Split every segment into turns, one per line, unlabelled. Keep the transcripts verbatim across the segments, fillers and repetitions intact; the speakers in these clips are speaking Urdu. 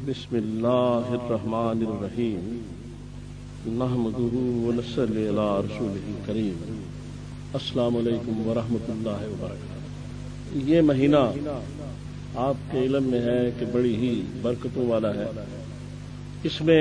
بسم اللہ الرحمن الرحیم نحمدہ ونصلی علی رسولہ الکریم السلام علیکم ورحمۃ اللہ وبرکاتہ۔ یہ مہینہ آپ کے علم میں ہے کہ بڑی ہی برکتوں والا ہے۔ اس میں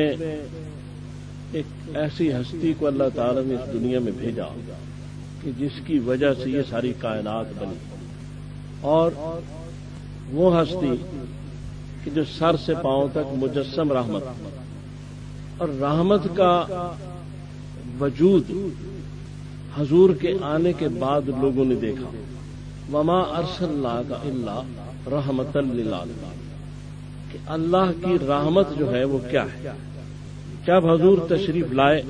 ایک ایسی ہستی کو اللہ تعالی نے اس دنیا میں بھیجا کہ جس کی وجہ سے یہ ساری کائنات بنی، اور وہ ہستی کہ جو سر سے پاؤں تک مجسم رحمت، اور رحمت کا وجود حضور کے آنے کے بعد لوگوں نے دیکھا۔ وما ارسلناک الا رحمتا للعالمین، کہ اللہ کی رحمت جو ہے وہ کیا ہے۔ جب حضور تشریف لائے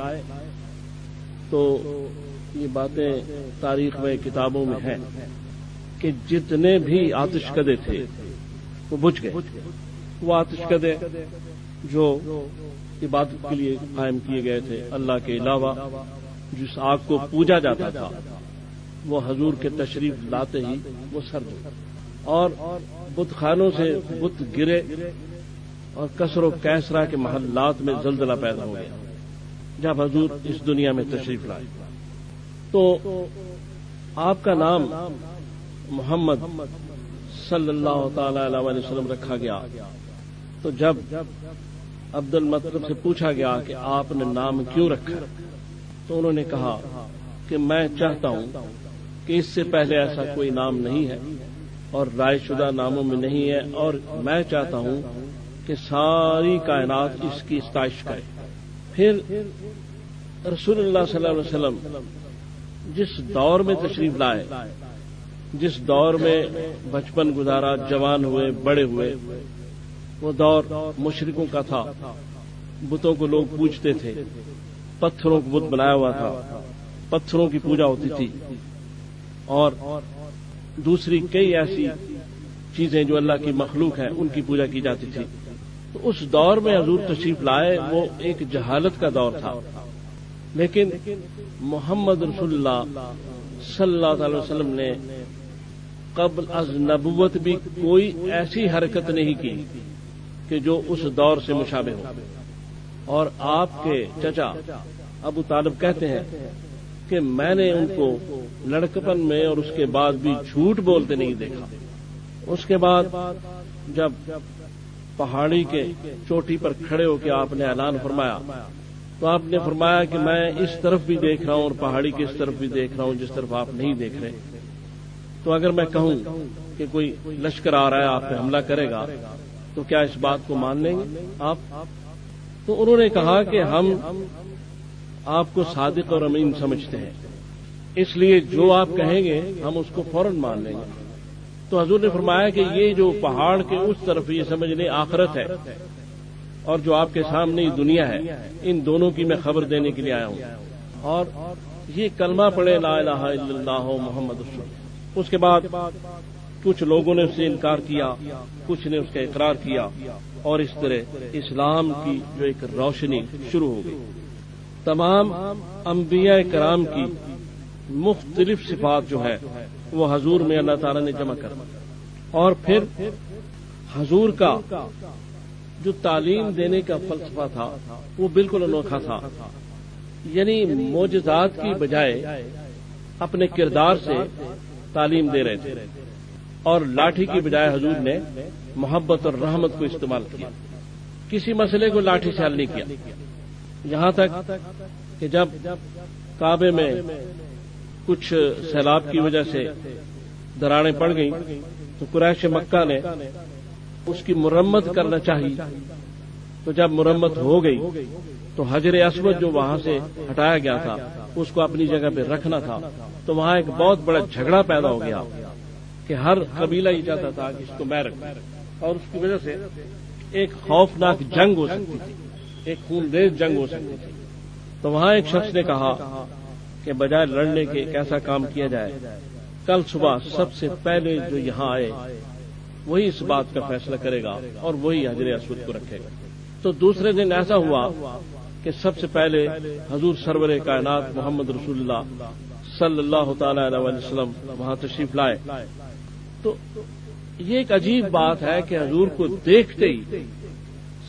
تو یہ باتیں تاریخ میں کتابوں میں ہیں کہ جتنے بھی آتش کدے تھے وہ بجھ گئے۔ وہ آتش کدے جو عبادت کے لیے قائم کیے گئے تھے اللہ کے علاوہ، جس آگ کو پوجا جاتا تھا، وہ حضور کے تشریف لاتے ہی وہ سرد ہوئے، اور بت خانوں سے بت گرے، اور کسر و کیسرا کے محلات میں زلزلہ پیدا ہو گیا جب حضور اس دنیا میں تشریف لائے۔ تو آپ کا نام محمد صلی اللہ تعالی علیہ وسلم رکھا گیا۔ تو جب عبد المطلب سے پوچھا گیا کہ آپ نے نام کیوں رکھا، تو انہوں نے کہا کہ میں چاہتا ہوں کہ اس سے پہلے ایسا کوئی نام نہیں ہے اور رائے شدہ ناموں میں نہیں ہے، اور میں چاہتا ہوں کہ ساری کائنات اس کی ستائش کرے۔ پھر رسول اللہ صلی اللہ علیہ وسلم جس دور میں تشریف لائے، جس دور میں بچپن گزارا، جوان ہوئے، بڑے ہوئے، وہ دور مشرکوں کا تھا۔ بتوں کو لوگ پوجتے تھے، پتھروں کو بت بنایا ہوا تھا، پتھروں کی پوجا ہوتی تھی، اور دوسری کئی ایسی چیزیں جو اللہ کی مخلوق ہیں ان کی پوجا کی جاتی تھی۔ تو اس دور میں حضور تشریف لائے، وہ ایک جہالت کا دور تھا، لیکن محمد رسول اللہ صلی اللہ علیہ وسلم نے قبل از نبوت بھی کوئی ایسی حرکت نہیں کی کہ جو اس دور سے مشابہ ہو۔ اور آپ کے چچا ابو طالب کہتے ہیں کہ میں نے ان کو لڑکپن میں اور اس کے بعد بھی جھوٹ بولتے نہیں دیکھا۔ اس کے بعد جب پہاڑی کے چوٹی پر کھڑے ہو کے آپ نے اعلان فرمایا، تو آپ نے فرمایا کہ میں اس طرف بھی دیکھ رہا ہوں اور پہاڑی کی اس طرف بھی دیکھ رہا ہوں جس طرف آپ نہیں دیکھ رہے۔ تو اگر میں کہوں کہ کوئی لشکر آ رہا ہے، آپ پہ حملہ کرے گا، تو کیا اس بات کو مان لیں گے آپ؟ تو انہوں نے کہا کہ ہم آپ کو صادق اور امین سمجھتے ہیں، اس لیے جو آپ کہیں گے ہم اس کو فوراً مان لیں گے۔ تو حضور نے فرمایا کہ یہ جو پہاڑ کے اس طرف یہ سمجھ لیں آخرت ہے، اور جو آپ کے سامنے یہ دنیا ہے، ان دونوں کی میں خبر دینے کے لیے آیا ہوں، اور یہ کلمہ پڑھے لا الہ الا اللہ محمد رسول اللہ۔ اس کے بعد کچھ لوگوں نے اس سے انکار کیا، کچھ نے اس کا اقرار کیا، اور اس طرح اسلام کی جو ایک روشنی شروع ہو گئی۔ تمام انبیاء کرام کی مختلف صفات جو ہے وہ حضور میں اللہ تعالی نے جمع کر، اور پھر حضور کا جو تعلیم دینے کا فلسفہ تھا وہ بالکل انوکھا تھا۔ یعنی معجزات کی بجائے اپنے کردار سے تعلیم دے رہے تھے، اور لاٹھی کی بجائے حضور نے محبت اور رحمت کو استعمال کیا۔ کسی مسئلے کو لاٹھی سے حل نہیں کیا، یہاں تک کہ جب کعبے میں کچھ سیلاب کی وجہ سے دراڑیں پڑ گئیں تو قریش مکہ نے اس کی مرمت کرنا چاہی۔ تو جب مرمت ہو گئی تو حجر اسود جو وہاں سے ہٹایا گیا تھا اس کو اپنی جگہ پہ رکھنا تھا، تو وہاں ایک بہت بڑا جھگڑا پیدا ہو گیا کہ ہر قبیلہ یہ چاہتا تھا کہ اس کو میں رکھوں، اور اس کی وجہ سے ایک خوفناک جنگ ہو سکتی تھی، ایک خونریز جنگ ہو سکتی تھی۔ تو وہاں ایک شخص نے کہا کہ بجائے لڑنے کے ایک ایسا کام کیا جائے، کل صبح سب سے پہلے جو یہاں آئے وہی اس بات کا فیصلہ کرے گا اور وہی حجر اسود کو رکھے گا۔ تو دوسرے دن ایسا ہوا کہ سب سے پہلے حضور سرور کائنات محمد رسول اللہ صلی اللہ تعالی علیہ وسلم وہاں تشریف لائے۔ تو یہ ایک عجیب بات ہے کہ حضور کو دیکھتے ہی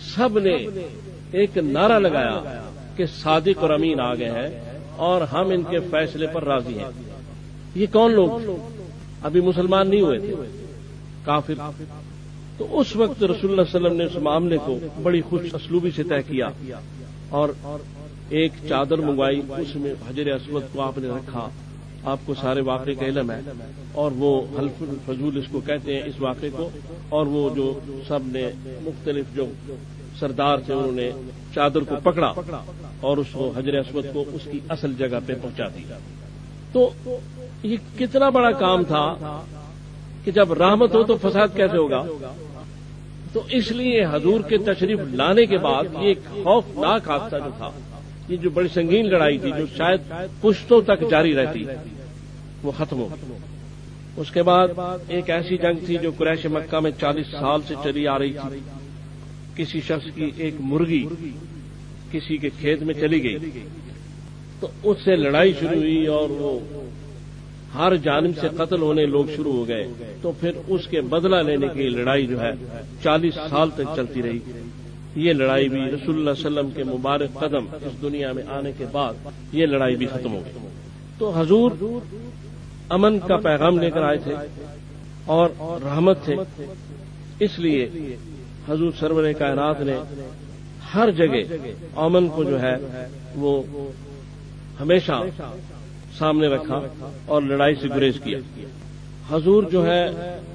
سب نے ایک نعرہ لگایا کہ صادق اور امین آ گئے ہیں اور ہم ان کے فیصلے پر راضی ہیں. یہ کون لوگ؟ ابھی مسلمان نہیں ہوئے تھے، کافر. تو اس وقت رسول اللہ صلی اللہ علیہ وسلم نے اس معاملے کو بڑی خوش اسلوبی سے طے کیا اور ایک چادر منگوائی، اس میں حجر اسود کو آپ نے رکھا. آپ کو سارے واقعے کا علم ہے، اور وہ حلف الفضول اس کو کہتے ہیں اس واقعے کو. اور وہ جو سب نے مختلف جو سردار تھے انہوں نے چادر کو پکڑا اور اس کو حجر اسود کو اس کی اصل جگہ پہ پہنچا دیا. تو یہ کتنا بڑا کام تھا کہ جب رحمت ہو تو فساد کیسے ہوگا. تو اس لیے حضور کے تشریف لانے کے بعد یہ ایک خوفناک حادثہ جو تھا، یہ جو بڑی سنگین لڑائی تھی جو شاید پشتوں تک جاری رہتی، وہ ختم ہو. اس کے بعد ایک ایسی جنگ تھی جو قریش مکہ میں چالیس سال سے چلی آ رہی تھی. کسی شخص کی ایک مرغی کسی کے کھیت میں چلی گئی تو اس سے لڑائی شروع ہوئی اور وہ ہر جانب سے قتل ہونے لوگ شروع ہو گئے. تو پھر اس کے بدلہ لینے کی لڑائی جو ہے چالیس سال تک چلتی رہی. یہ لڑائی بھی رسول اللہ صلی اللہ علیہ وسلم کے مبارک قدم اس دنیا میں آنے کے بعد یہ لڑائی بھی ختم ہو گئی. تو حضور امن کا پیغام لے کر آئے تھے اور رحمت تھے. اس لیے حضور سرور کائنات نے ہر جگہ امن کو جو ہے وہ ہمیشہ سامنے رکھا اور لڑائی سے گریز کیا. حضور جو ہے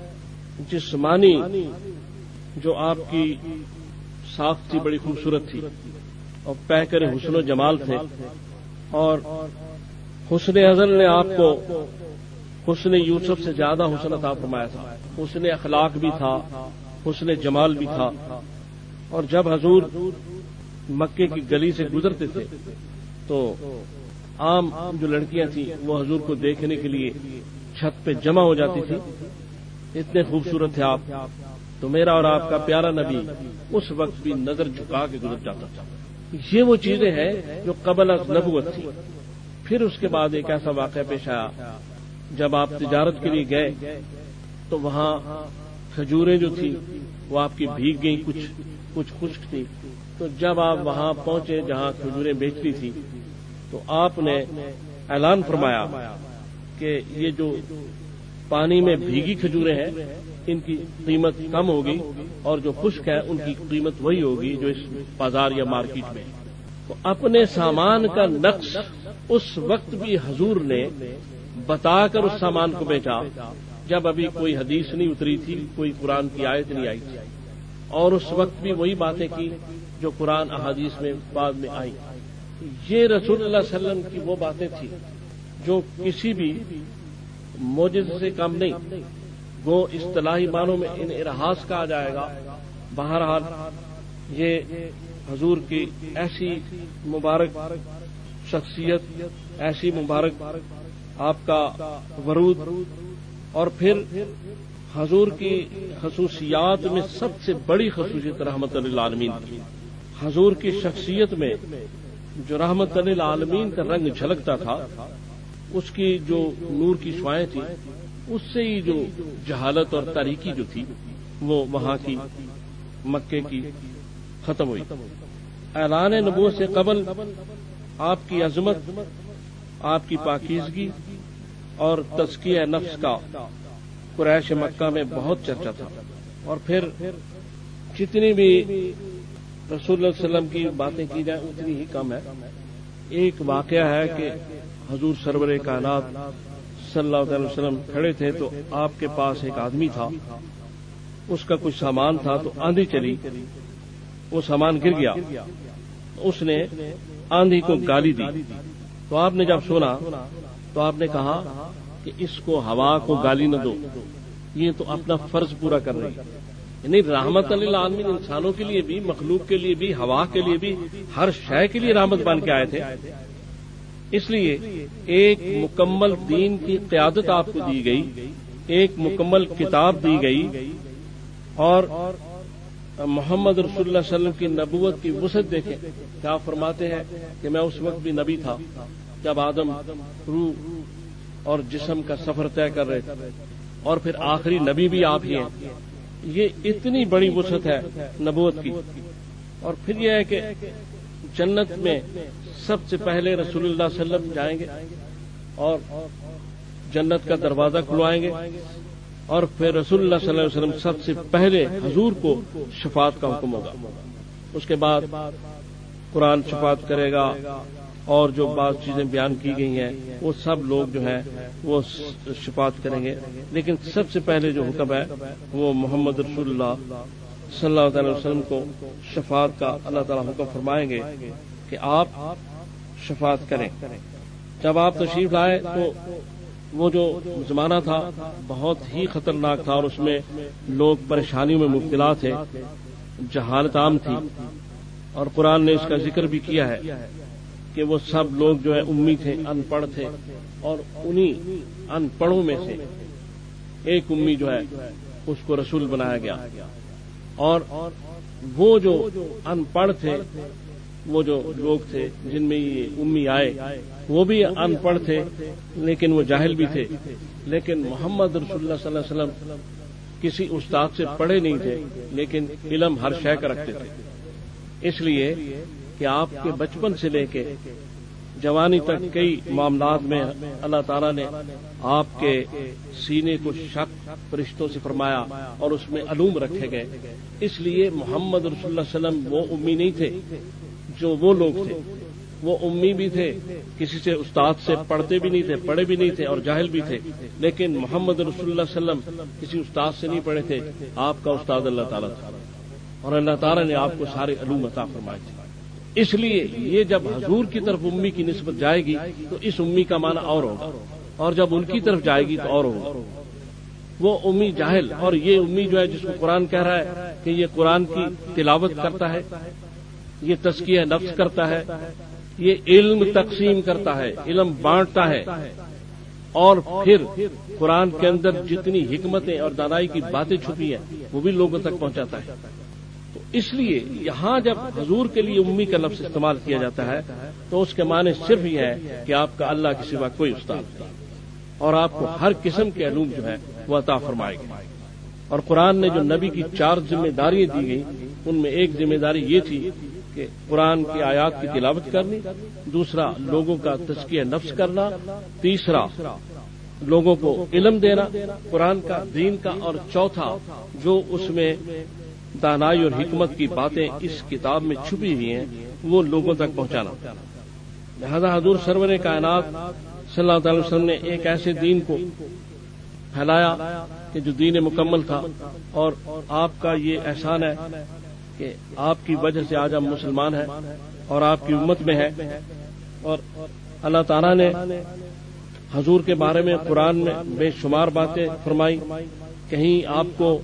جسمانی جو آپ کی ساخت تھی بڑی خوبصورت تھی اور پیکر حسن و جمال تھے، اور حسن ازل نے آپ کو حسن یوسف سے زیادہ حسن عطا فرمایا تھا. حسن اخلاق بھی تھا، حسن جمال بھی تھا. اور جب حضور مکے کی گلی سے گزرتے تھے تو عام جو لڑکیاں تھیں وہ حضور کو دیکھنے کے لیے چھت پہ جمع ہو جاتی تھی. اتنے خوبصورت تھے آپ. تو میرا اور آپ کا پیارا نبی اس وقت بھی نظر جھکا کے گزر جاتا تھا. یہ وہ چیزیں ہیں جو قبل از نبوت تھی. پھر اس کے بعد ایک ایسا واقعہ پیش آیا جب آپ تجارت کے لیے گئے تو وہاں کھجوریں جو تھی وہ آپ کی بھیگ گئیں، کچھ کچھ خشک تھی. تو جب آپ وہاں پہنچے جہاں کھجوریں بیچتی تھی تو آپ نے اعلان فرمایا کہ یہ جو پانی میں بھیگی کھجوریں ہیں ان کی قیمت کم ہوگی اور جو خشک ہے ان کی قیمت وہی ہوگی جو اس بازار یا مارکیٹ میں. تو اپنے سامان کا نقص اس وقت بھی حضور نے بتا کر اس سامان کو بیچا جب ابھی کوئی حدیث نہیں اتری تھی، کوئی قرآن کی آیت نہیں آئی تھی. اور اس وقت بھی وہی باتیں کی جو قرآن احادیث میں بعد میں آئی. یہ رسول اللہ صلی اللہ علیہ وسلم کی وہ باتیں تھیں جو کسی بھی معجزے سے کم نہیں. وہ اصطلاحی معنوں میں ان ارہاس کہا جائے گا. بہرحال یہ حضور کی ایسی مبارک شخصیت، ایسی مبارک آپ کا ورود، اور پھر حضور کی خصوصیات میں سب سے بڑی خصوصیت رحمت للعالمین تھی. حضور کی شخصیت میں جو رحمت للعالمین کا رنگ جھلکتا تھا، اس کی جو نور کی شعائیں تھیں، اس سے ہی جو جہالت اور تاریکی جو تھی وہ وہاں کی مکے کی ختم ہوئی. اعلان نبوت سے قبل آپ کی عظمت، آپ کی پاکیزگی اور تزکیہ نفس کا قریش مکہ میں بہت چرچا تھا. اور پھر جتنی بھی رسول اللہ صلی اللہ علیہ وسلم کی باتیں کی جائیں اتنی ہی کم ہے. ایک واقعہ ہے کہ حضور سرور کائنات صلی اللہ علیہ وسلم کھڑے تھے تو آپ کے پاس ایک آدمی تھا، اس کا کچھ سامان تھا تو آندھی چلی، وہ سامان گر گیا. اس نے آندھی کو گالی دی. تو آپ نے جب سنا تو آپ نے کہا کہ اس کو ہوا کو گالی نہ دو، یہ تو اپنا فرض پورا کر رہی ہے. یعنی رحمت للعالمین انسانوں کے لیے بھی، مخلوق کے لیے بھی، ہوا کے لیے بھی، ہر شے کے لیے رحمت بن کے آئے تھے. اس لیے ایک مکمل دین کی قیادت آپ کو دی گئی، ایک مکمل کتاب دی گئی، اور محمد رسول اللہ صلی اللہ علیہ وسلم کی نبوت کی وسعت دیکھیں. کیا فرماتے ہیں کہ میں اس وقت بھی نبی تھا جب آدم روح اور جسم کا سفر طے کر رہے تھے، اور پھر آخری نبی بھی آپ ہی ہیں. یہ اتنی بڑی وسعت ہے نبوت کی اور پھر یہ ہے کہ جنت میں سب سے پہلے رسول اللہ صلی اللہ علیہ وسلم جائیں گے اور جنت کا دروازہ کھلوائیں گے، اور پھر رسول اللہ صلی اللہ علیہ وسلم سب سے پہلے حضور کو شفاعت کا حکم ہوگا۔ اس کے بعد قرآن شفاعت کرے گا، اور جو بعض چیزیں بیان کی گئی ہیں وہ سب لوگ جو ہیں وہ شفاعت کریں گے، لیکن سب سے پہلے جو حکم ہے وہ محمد رسول اللہ صلی اللہ علیہ وسلم کو شفاعت کا اللہ تعالیٰ حکم فرمائیں گے کہ آپ شفاعت کریں۔ جب آپ تشریف لائے تو وہ جو زمانہ تھا بہت ہی خطرناک تھا، اور اس میں لوگ پریشانیوں میں مبتلا تھے، جہالت عام تھی، اور قرآن نے اس کا ذکر بھی کیا ہے کہ وہ سب لوگ جو ہے امی تھے، ان پڑھ تھے، اور انہی ان پڑھوں میں سے ایک امی جو ہے اس کو رسول بنایا گیا، اور وہ جو ان پڑھ تھے، وہ جو لوگ تھے جن میں یہ امی آئے وہ بھی ان پڑھ تھے، لیکن وہ جاہل بھی تھے، لیکن محمد رسول اللہ صلی اللہ علیہ وسلم کسی استاد سے پڑھے نہیں تھے، لیکن علم ہر شے کا رکھتے تھے، اس لیے کہ آپ کے بچپن سے لے کے جوانی تک کئی معاملات میں اللہ تعالیٰ نے آپ کے سینے کو شق فرشتوں سے فرمایا اور اس میں علوم رکھے گئے، اس لیے محمد رسول اللہ صلی اللہ علیہ وسلم وہ امی نہیں تھے جو وہ لوگ تھے، وہ امی بھی تھے، کسی سے استاد سے پڑھتے بھی نہیں تھے، پڑھے بھی نہیں تھے اور جاہل بھی تھے، لیکن محمد رسول اللہ صلی اللہ علیہ وسلم کسی استاد سے نہیں پڑھے تھے، آپ کا استاد اللہ تعالیٰ تھا، اور اللہ تعالیٰ نے آپ کو سارے علوم عطا فرمائے تھے۔ اس لیے یہ جب حضور کی طرف امی کی نسبت جائے گی تو اس امی کا معنی اور ہوگا، اور جب ان کی طرف جائے گی تو اور ہوگا۔ وہ امی جاہل، اور یہ امی جو ہے جس کو قرآن کہہ رہا ہے کہ یہ قرآن کی تلاوت کرتا ہے، یہ تزکیہ نفس کرتا ہے، یہ علم تقسیم کرتا ہے، علم بانٹتا ہے، اور پھر قرآن کے اندر جتنی حکمتیں اور دانائی کی باتیں چھپی ہیں وہ بھی لوگوں تک پہنچاتا ہے۔ تو اس لیے یہاں جب حضور کے لیے امی کا لفظ استعمال کیا جاتا ہے تو اس کے معنی صرف یہ ہے کہ آپ کا اللہ کے سوا کوئی استاد نہیں، اور آپ کو ہر قسم کے علوم جو ہے وہ عطا فرمائے گا۔ اور قرآن نے جو نبی کی چار ذمہ داریاں دی گئی ان میں ایک ذمہ داری یہ تھی کہ قرآن کی آیات کی تلاوت کرنی، دوسرا لوگوں کا تزکیہ نفس کرنا، تیسرا لوگوں کو علم دینا قرآن کا، دین کا، اور چوتھا جو اس میں دانائی اور حکمت کی باتیں اس کتاب میں چھپی ہوئی ہیں وہ لوگوں تک پہنچانا۔ لہذا حضور سرور کائنات صلی اللہ علیہ وسلم نے ایک ایسے دین کو پھیلایا کہ جو دین مکمل تھا، اور آپ کا یہ احسان ہے کہ آپ کی وجہ سے آج ہم مسلمان ہیں اور آپ کی امت میں ہیں، اور اللہ تعالیٰ نے حضور کے بارے میں قرآن میں بے شمار باتیں فرمائی، کہیں آپ کو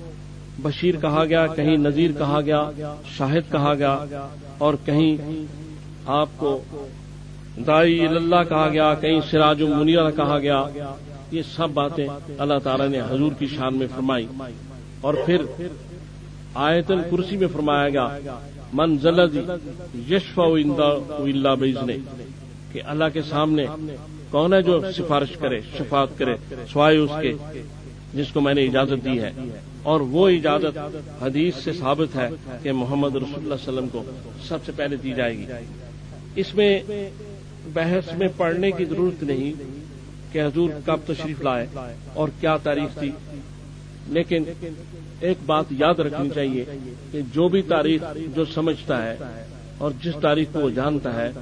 بشیر کہا گیا، کہیں نذیر کہا گیا، شاہد کہا گیا، اور کہیں آپ کو داعی اللہ کہا گیا، کہیں سراج منیر کہا گیا۔ یہ سب باتیں اللہ تعالیٰ نے حضور کی شان میں فرمائی، اور پھر آیت الکرسی میں فرمایا گیا من ذا الذی یشفع عنده الا باذنہ، کہ اللہ کے سامنے کون ہے جو سفارش کرے، شفاعت کرے سوائے اس کے جس کو میں نے اجازت دی ہے، اور وہ اجازت حدیث سے ثابت ہے کہ محمد رسول اللہ صلی اللہ علیہ وسلم کو سب سے پہلے دی جائے گی۔ اس میں بحث میں پڑھنے کی ضرورت نہیں کہ حضور کب تشریف لائے اور کیا تاریخ تھی، لیکن ایک بات یاد رکھنی چاہیے کہ جو بھی تاریخ جو سمجھتا ہے اور جس تاریخ کو وہ جانتا ہے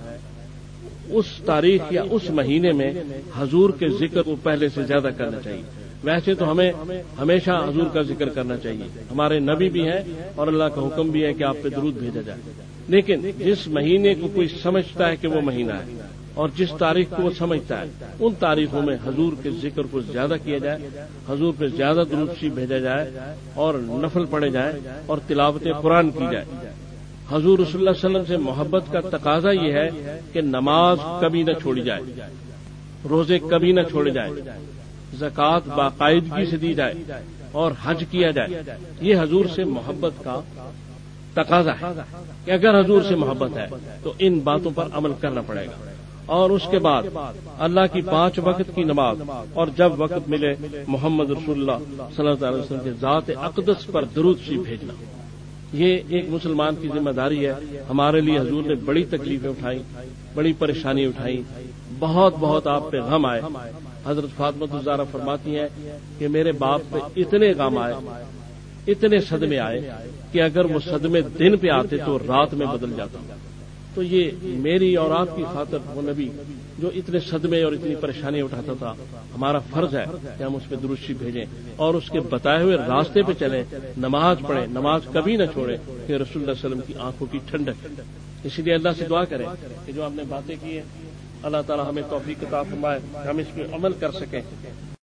اس تاریخ یا اس مہینے میں حضور کے ذکر کو پہلے سے زیادہ کرنا چاہیے۔ ویسے تو ہمیں ہمیشہ حضور کا ذکر کرنا چاہیے، ہمارے نبی بھی ہیں اور اللہ کا حکم بھی ہے کہ آپ پہ درود بھیجا جائے، لیکن جس مہینے کو کوئی سمجھتا ہے کہ وہ مہینہ ہے اور جس تاریخ کو وہ سمجھتا ہے ان تاریخوں میں حضور کے ذکر کو زیادہ کیا جائے، حضور پہ زیادہ درود شریف بھیجا جائے اور نفل پڑھے جائیں اور تلاوت قرآن کی جائے۔ حضور رسول اللہ صلی اللہ علیہ وسلم سے محبت کا تقاضا یہ ہے کہ نماز کبھی نہ چھوڑی جائے، روزے کبھی نہ چھوڑے جائیں، زکوٰۃ باقاعدگی سے دی جائے اور حج کیا جائے۔ یہ حضور سے محبت کا تقاضا ہے کہ اگر حضور سے محبت ہے تو ان باتوں پر عمل کرنا پڑے گا، اور اس کے بعد اللہ کی پانچ وقت کی نماز، اور جب وقت ملے محمد رسول اللہ صلی اللہ علیہ وسلم کے ذات اقدس پر درود شریف بھیجنا۔ یہ ایک مسلمان کی ذمہ داری ہے. ہمارے لیے حضور نے بڑی تکلیفیں اٹھائیں، بڑی پریشانی اٹھائیں، بہت بہت آپ پہ غم آئے. حضرت فاطمہ الزہرا فرماتی ہیں کہ میرے باپ پہ اتنے غم آئے، اتنے صدمے آئے کہ اگر وہ صدمے دن پہ آتے تو رات میں بدل جاتا. تو یہ میری اور آپ کی خاطر وہ نبی جو اتنے صدمے اور اتنی پریشانی اٹھاتا تھا، ہمارا فرض ہے کہ ہم اس پہ درود بھیجیں اور اس کے بتائے ہوئے راستے پہ چلیں، نماز پڑھیں، نماز کبھی نہ چھوڑیں کہ رسول اللہ صلی اللہ علیہ وسلم کی آنکھوں کی ٹھنڈک. اسی لیے اللہ سے دعا کریں کہ جو ہم نے باتیں کی ہیں اللہ تعالی ہمیں توفیق عطا فرمائے، ہم اس پہ عمل کر سکیں.